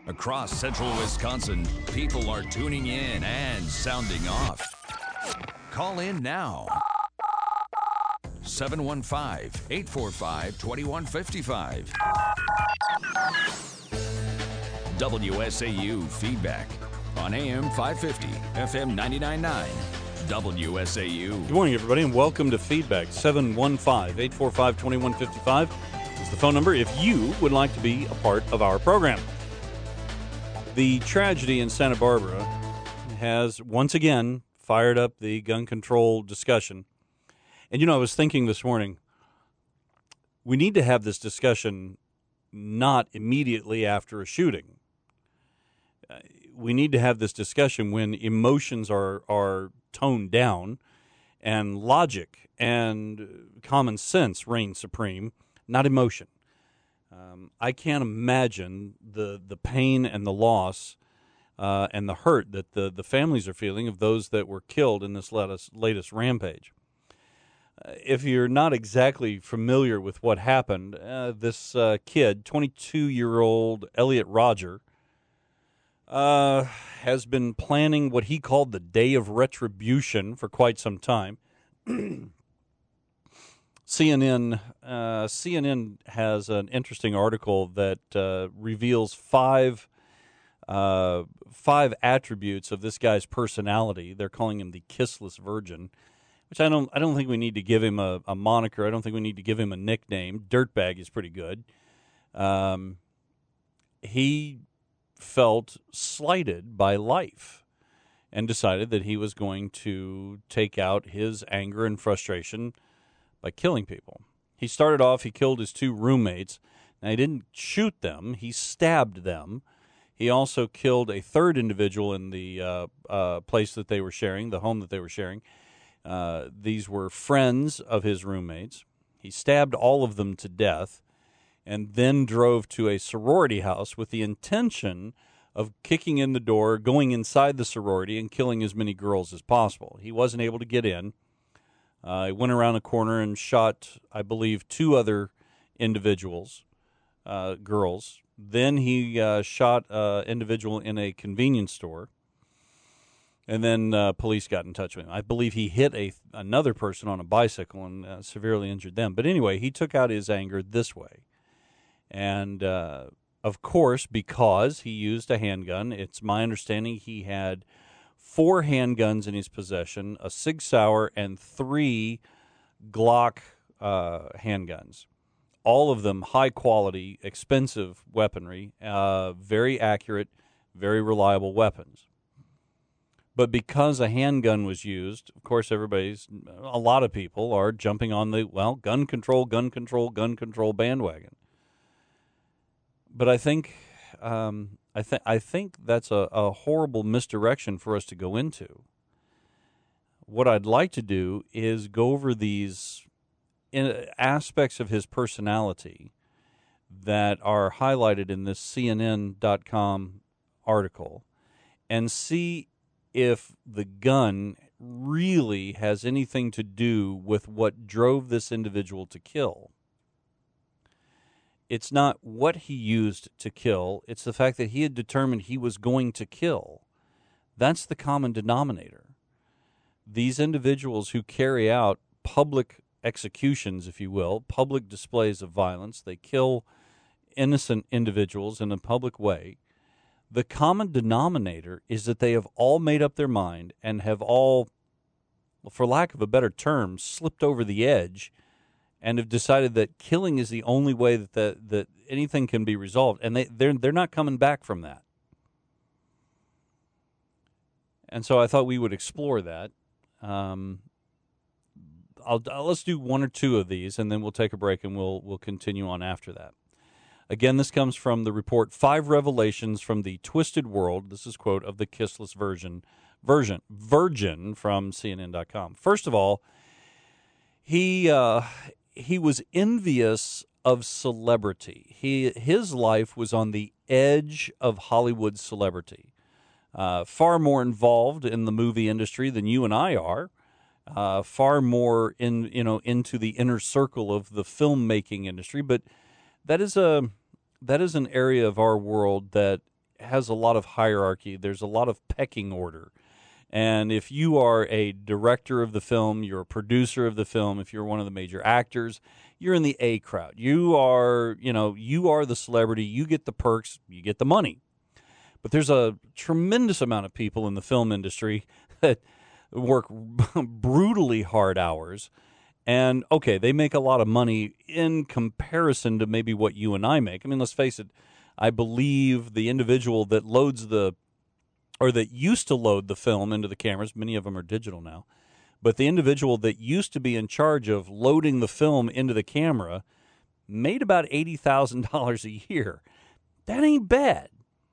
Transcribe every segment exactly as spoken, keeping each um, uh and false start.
Across central Wisconsin, people are tuning in and sounding off. Call in now. seven one five, eight four five, two one five five. W S A U Feedback on A M five fifty, F M ninety-nine point nine. W S A U. Good morning, everybody, and welcome to Feedback. seven one five, eight four five, two one five five is the phone number if you would like to be a part of our program. The tragedy in Santa Barbara has once again fired up the gun control discussion. And, you know, I was thinking this morning, we need to have this discussion not immediately after a shooting. Uh, we need to have this discussion when emotions are, are toned down and logic and common sense reign supreme, not emotion. Um, I can't imagine the, the pain and the loss uh, and the hurt that the, the families are feeling of those that were killed in this latest, latest rampage. Uh, if you're not exactly familiar with what happened, uh, this uh, kid, twenty-two-year-old Elliot Rodger, uh, has been planning what he called the Day of Retribution for quite some time. C N N uh, C N N has an interesting article that uh, reveals five uh, five attributes of this guy's personality. They're calling him the Kissless Virgin, which I don't I don't think we need to give him a, a moniker. I don't think we need to give him a nickname. Dirtbag is pretty good. Um, he felt slighted by life and decided that he was going to take out his anger and frustration by killing people. He started off, he killed his two roommates. Now, he didn't shoot them, he stabbed them. He also killed a third individual in the uh, uh, place that they were sharing, the home that they were sharing. Uh, these were friends of his roommates. He stabbed all of them to death and then drove to a sorority house with the intention of kicking in the door, going inside the sorority, and killing as many girls as possible. He wasn't able to get in. Uh, he went around the corner and shot, I believe, two other individuals, uh, girls. Then he uh, shot an individual in a convenience store. And then uh, police got in touch with him. I believe he hit a another person on a bicycle and uh, severely injured them. But anyway, he took out his anger this way. And, uh, of course, because he used a handgun, it's my understanding he had four handguns in his possession, a Sig Sauer, and three Glock uh, handguns. All of them high-quality, expensive weaponry, uh, very accurate, very reliable weapons. But because a handgun was used, of course, everybody's, a lot of people are jumping on the, well, gun control, gun control, gun control bandwagon. But I think, um, I think, I think that's a, a horrible misdirection for us to go into. What I'd like to do is go over these in aspects of his personality that are highlighted in this C N N dot com article and see if the gun really has anything to do with what drove this individual to kill. It's not what he used to kill, it's the fact that he had determined he was going to kill. That's the common denominator. These individuals who carry out public executions, if you will, public displays of violence, they kill innocent individuals in a public way. The common denominator is that they have all made up their mind and have all, well, for lack of a better term, slipped over the edge and have decided that killing is the only way that the, that anything can be resolved, and they they're they're not coming back from that. And so I thought we would explore that. Um, I'll, I'll let's do one or two of these, and then we'll take a break, and we'll we'll continue on after that. Again, this comes from the report Five Revelations from the Twisted World. This is quote of the Kissless Virgin version Virgin from C N N dot com. First of all, he uh, he was envious of celebrity. He his life was on the edge of Hollywood celebrity. Uh, far more involved in the movie industry than you and I are. Uh, far more in you know into the inner circle of the filmmaking industry, but that is a that is an area of our world that has a lot of hierarchy. There's a lot of pecking order. And if you are a director of the film, you're a producer of the film, if you're one of the major actors, you're in the A crowd. You are, you know, you are the celebrity. You get the perks. You get the money. But there's a tremendous amount of people in the film industry that work brutally hard hours. And, okay, they make a lot of money in comparison to maybe what you and I make. I mean, let's face it. I believe the individual that loads the or that used to load the film into the cameras, many of them are digital now, but the individual that used to be in charge of loading the film into the camera made about eighty thousand dollars a year. That ain't bad.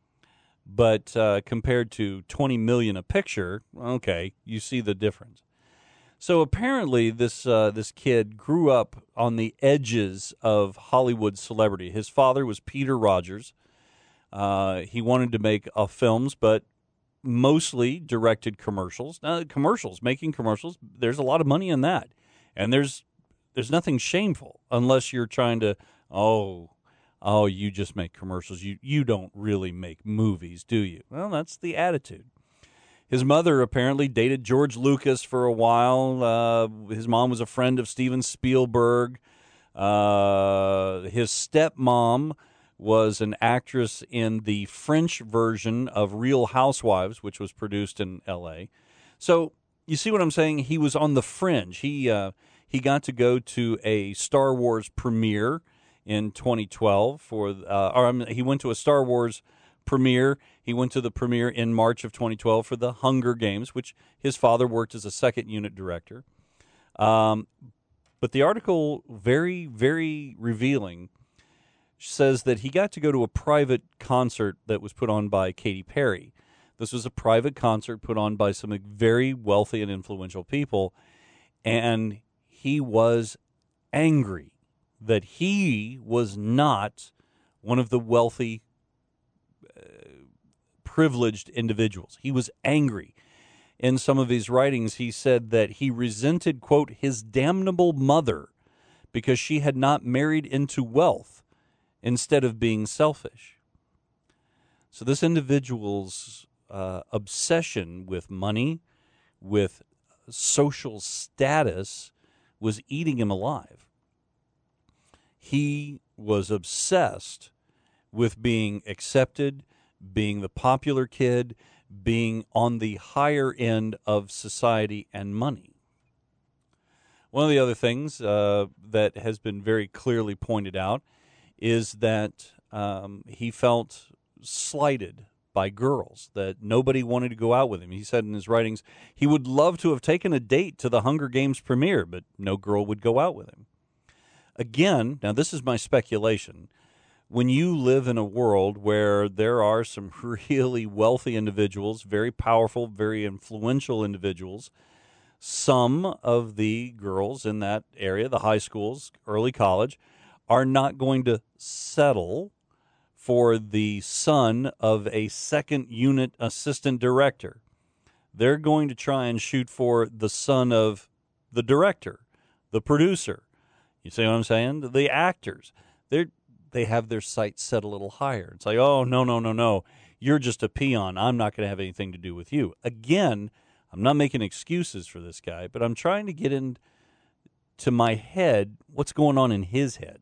But uh, compared to twenty million dollars a picture, okay, you see the difference. So apparently this uh, this kid grew up on the edges of Hollywood celebrity. His father was Peter Rogers. Uh, he wanted to make uh, films, but mostly directed commercials. Now, commercials, making commercials, there's a lot of money in that. And there's there's nothing shameful unless you're trying to, oh, oh, you just make commercials. You you don't really make movies, do you? Well, that's the attitude. His mother apparently dated George Lucas for a while. Uh, his mom was a friend of Steven Spielberg. Uh, his stepmom was an actress in the French version of Real Housewives, which was produced in L A. So you see what I'm saying? He was on the fringe. He uh, he got to go to a Star Wars premiere in twenty twelve. For uh, or um, he went to a Star Wars premiere. He went to the premiere in March of twenty twelve for the Hunger Games, which his father worked as a second unit director. Um, but the article, very, very revealing, says that he got to go to a private concert that was put on by Katy Perry. This was a private concert put on by some very wealthy and influential people, and he was angry that he was not one of the wealthy, uh, privileged individuals. He was angry. In some of his writings, he said that he resented, quote, his damnable mother because she had not married into wealth instead of being selfish. So this individual's uh, obsession with money, with social status, was eating him alive. He was obsessed with being accepted, being the popular kid, being on the higher end of society and money. One of the other things uh, that has been very clearly pointed out is that um, he felt slighted by girls, that nobody wanted to go out with him. He said in his writings he would love to have taken a date to the Hunger Games premiere, but no girl would go out with him. Again, now this is my speculation. When you live in a world where there are some really wealthy individuals, very powerful, very influential individuals, some of the girls in that area, the high schools, early college, are not going to settle for the son of a second unit assistant director. They're going to try and shoot for the son of the director, the producer. You see what I'm saying? The actors. They're They have their sights set a little higher. It's like, oh, no, no, no, no. You're just a peon. I'm not going to have anything to do with you. Again, I'm not making excuses for this guy, but I'm trying to get into my head what's going on in his head.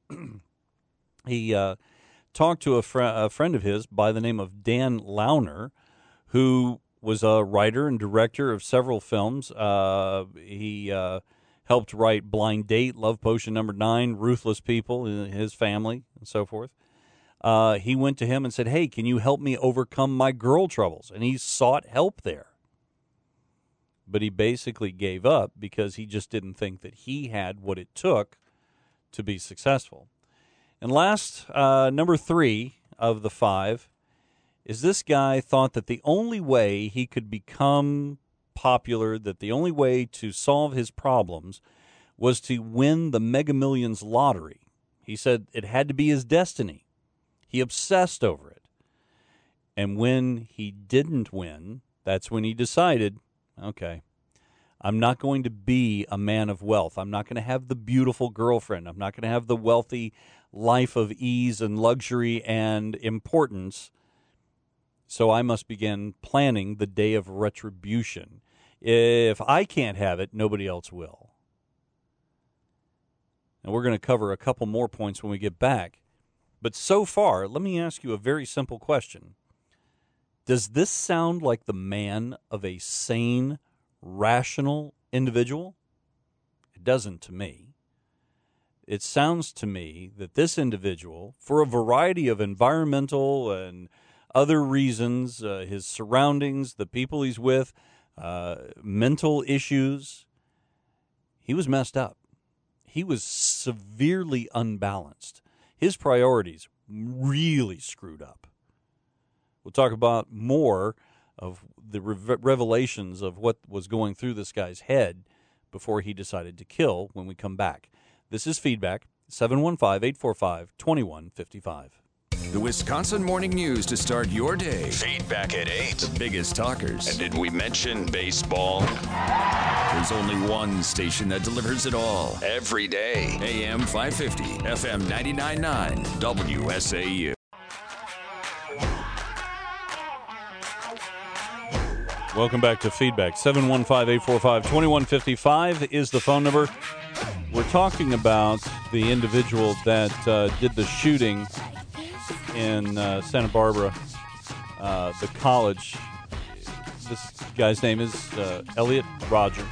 He uh, talked to a, fr- a friend of his by the name of Dan Launer, who was a writer and director of several films. Uh, he uh, helped write Blind Date, Love Potion Number Nine, Ruthless People, his family, and so forth. Uh, he went to him and said, hey, can you help me overcome my girl troubles? And he sought help there. But he basically gave up because he just didn't think that he had what it took to be successful. And last, uh, number three of the five, is this guy thought that the only way he could become popular, that the only way to solve his problems was to win the Mega Millions lottery. He said it had to be his destiny. He obsessed over it. And when he didn't win, that's when he decided, okay, I'm not going to be a man of wealth. I'm not going to have the beautiful girlfriend. I'm not going to have the wealthy life of ease and luxury and importance. So I must begin planning the day of retribution. If I can't have it, nobody else will. And we're going to cover a couple more points when we get back. But so far, let me ask you a very simple question. Does this sound like the man of a sane, rational individual? It doesn't to me. It sounds to me that this individual, for a variety of environmental and other reasons, uh, his surroundings, the people he's with, uh, mental issues, he was messed up. He was severely unbalanced. His priorities really screwed up. We'll talk about more of the re- revelations of what was going through this guy's head before he decided to kill when we come back. This is Feedback, seven one five, eight four five, two one five five. The Wisconsin Morning News to start your day. Feedback at eight. The biggest talkers. And did we mention baseball? There's only one station that delivers it all. Every day. A M five fifty, F M ninety-nine point nine, W S A U. Welcome back to Feedback. seven one five, eight four five, two one five five is the phone number. We're talking about the individual that uh, did the shooting in uh, Santa Barbara, uh, the college. This guy's name is uh, Elliot Rodger.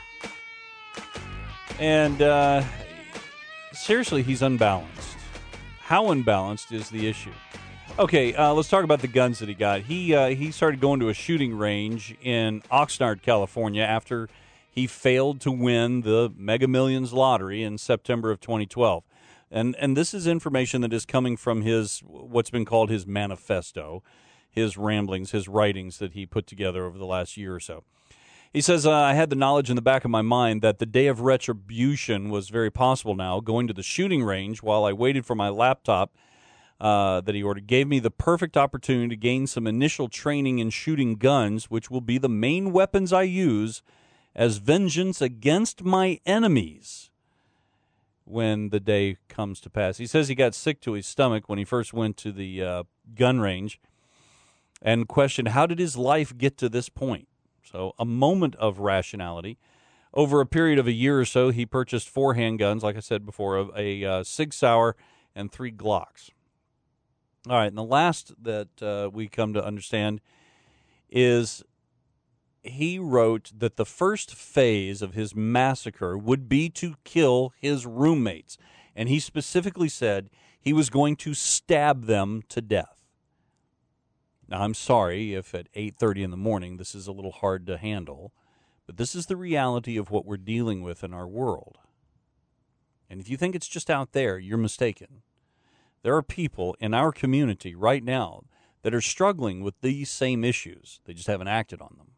And uh, seriously, he's unbalanced. How unbalanced is the issue? Okay, uh, let's talk about the guns that he got. He uh, he started going to a shooting range in Oxnard, California, after he failed to win the Mega Millions lottery in September of twenty twelve. And and this is information that is coming from his, what's been called his manifesto, his ramblings, his writings that he put together over the last year or so. He says, uh, I had the knowledge in the back of my mind that the day of retribution was very possible now. Going to the shooting range while I waited for my laptop uh, that he ordered gave me the perfect opportunity to gain some initial training in shooting guns, which will be the main weapons I use as vengeance against my enemies when the day comes to pass. He says he got sick to his stomach when he first went to the uh, gun range and questioned, how did his life get to this point? So a moment of rationality. Over a period of a year or so, he purchased four handguns, like I said before, a, a uh, Sig Sauer and three Glocks. All right, and the last that uh, we come to understand is he wrote that the first phase of his massacre would be to kill his roommates. And he specifically said he was going to stab them to death. Now, I'm sorry if at eight thirty in the morning this is a little hard to handle, but this is the reality of what we're dealing with in our world. And if you think it's just out there, you're mistaken. There are people in our community right now that are struggling with these same issues. They just haven't acted on them.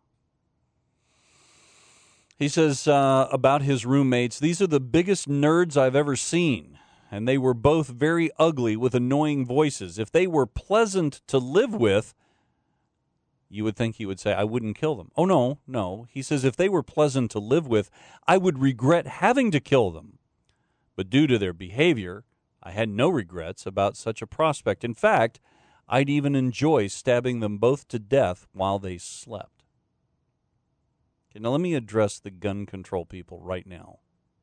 He says uh, about his roommates, these are the biggest nerds I've ever seen, and they were both very ugly with annoying voices. If they were pleasant to live with, you would think he would say, I wouldn't kill them. Oh, no, no. He says if they were pleasant to live with, I would regret having to kill them. But due to their behavior, I had no regrets about such a prospect. In fact, I'd even enjoy stabbing them both to death while they slept. Okay, now let me address the gun control people right now.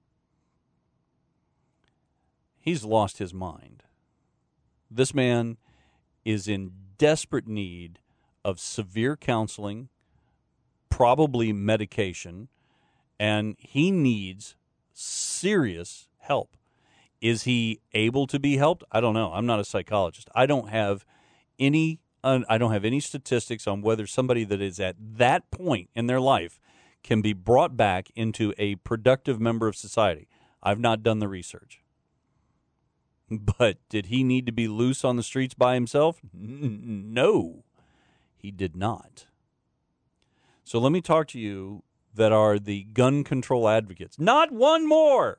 He's lost his mind. This man is in desperate need of severe counseling, probably medication, and he needs serious help. Is he able to be helped? I don't know. I'm not a psychologist. I don't have any uh, I don't have any statistics on whether somebody that is at that point in their life can be brought back into a productive member of society. I've not done the research. But did he need to be loose on the streets by himself? N- no, he did not. So let me talk to you that are the gun control advocates. Not one more!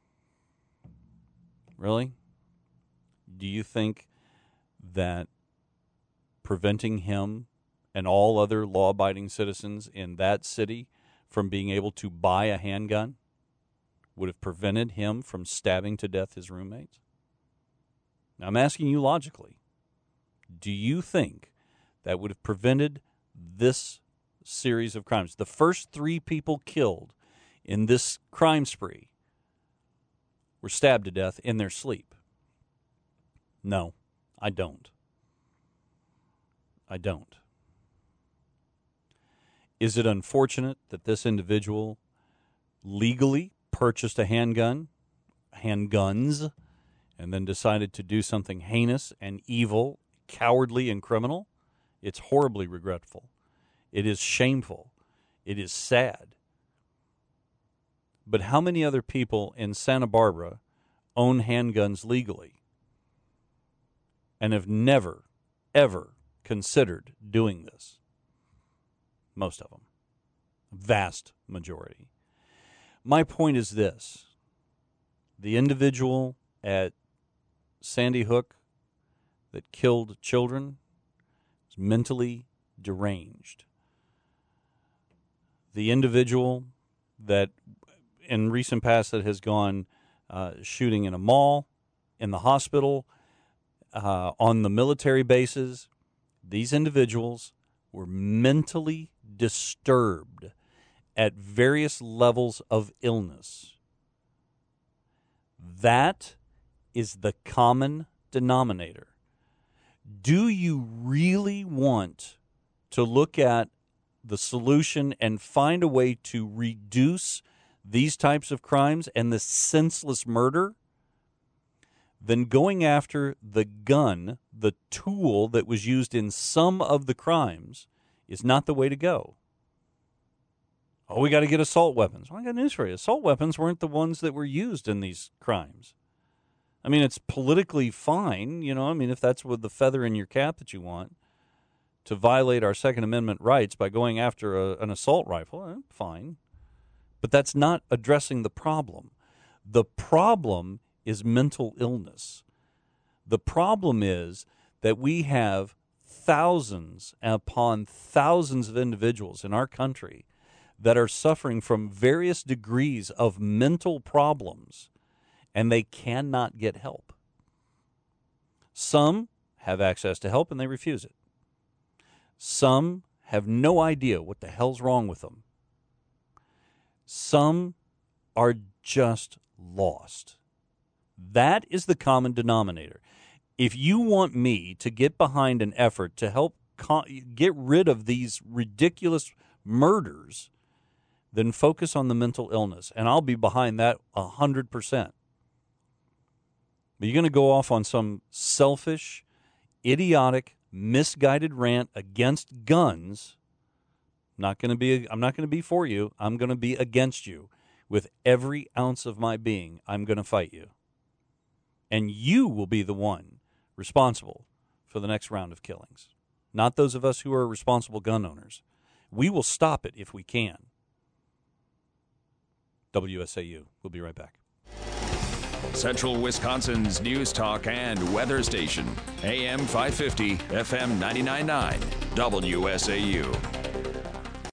Really? Do you think that preventing him and all other law-abiding citizens in that city from being able to buy a handgun would have prevented him from stabbing to death his roommates? Now, I'm asking you logically. Do you think that would have prevented this series of crimes. The first three people killed in this crime spree were stabbed to death in their sleep. No, I don't. I don't. Is it unfortunate that this individual legally purchased a handgun, handguns, and then decided to do something heinous and evil, cowardly and criminal? It's horribly regretful. It is shameful. It is sad. But how many other people in Santa Barbara own handguns legally and have never, ever considered doing this? Most of them. Vast majority. My point is this. The individual at Sandy Hook that killed children is mentally deranged. The individual that in recent past that has gone uh, shooting in a mall, in the hospital, uh, on the military bases, these individuals were mentally disturbed at various levels of illness. That is the common denominator. Do you really want to look at the solution and find a way to reduce these types of crimes and the senseless murder? Then going after the gun, the tool that was used in some of the crimes, is not the way to go. Oh, we got to get assault weapons. Well, I got news for you. Assault weapons weren't the ones that were used in these crimes. I mean, it's politically fine, you know, I mean, if that's with the feather in your cap that you want, to violate our Second Amendment rights by going after a, an assault rifle, eh, fine. But that's not addressing the problem. The problem is mental illness. The problem is that we have thousands upon thousands of individuals in our country that are suffering from various degrees of mental problems, and they cannot get help. Some have access to help and they refuse it. Some have no idea what the hell's wrong with them. Some are just lost. That is the common denominator. If you want me to get behind an effort to help co- get rid of these ridiculous murders, then focus on the mental illness, and I'll be behind that one hundred percent. But you're going to go off on some selfish, idiotic, misguided rant against guns. Not going to be. I'm not going to be for you. I'm going to be against you. With every ounce of my being, I'm going to fight you. And you will be the one responsible for the next round of killings, not those of us who are responsible gun owners. We will stop it if we can. W S A U. We'll be right back. Central Wisconsin's news talk and weather station. A M five fifty, F M ninety-nine point nine, W S A U.